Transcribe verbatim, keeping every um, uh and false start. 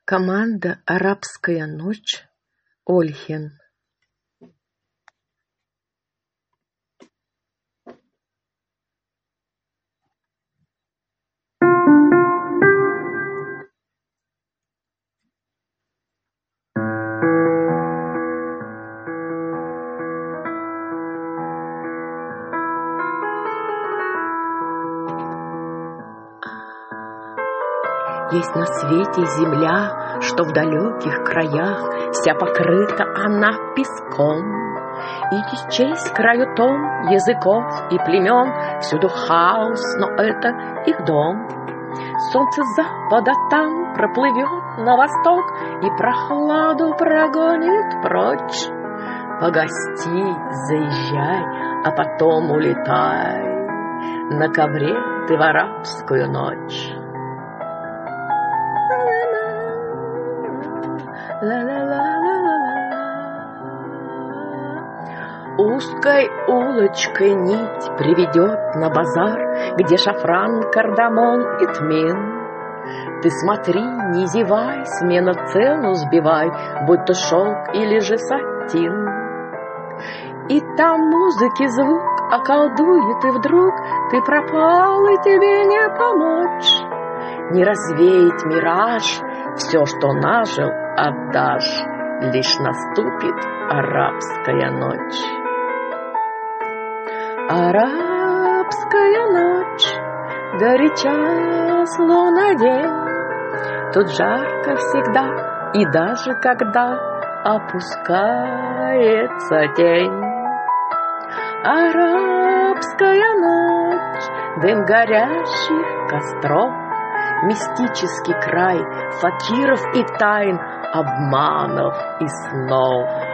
Команда «Арабская ночь», Ольхин. Есть на свете земля, что в далеких краях вся покрыта она песком, и не счесть краю том языков и племен, всюду хаос, но это их дом. Солнце запада там проплывет на восток и прохладу прогонит прочь. Погости, заезжай, а потом улетай на ковре ты в арабскую ночь. Узкой улочкой нить приведет на базар, где шафран, кардамон и тмин. Ты смотри, не зевай, смена цену сбивай, будь то шелк или же сатин. И там музыки звук околдует, и вдруг ты пропал, и тебе не помочь. Не развеять мираж, все, что нажил, отдашь, лишь наступит арабская ночь. Арабская ночь, горяча, словно день. Тут жарко всегда, и даже когда опускается тень. Арабская ночь, дым горящих костров, мистический край факиров и тайн, обманов и снов.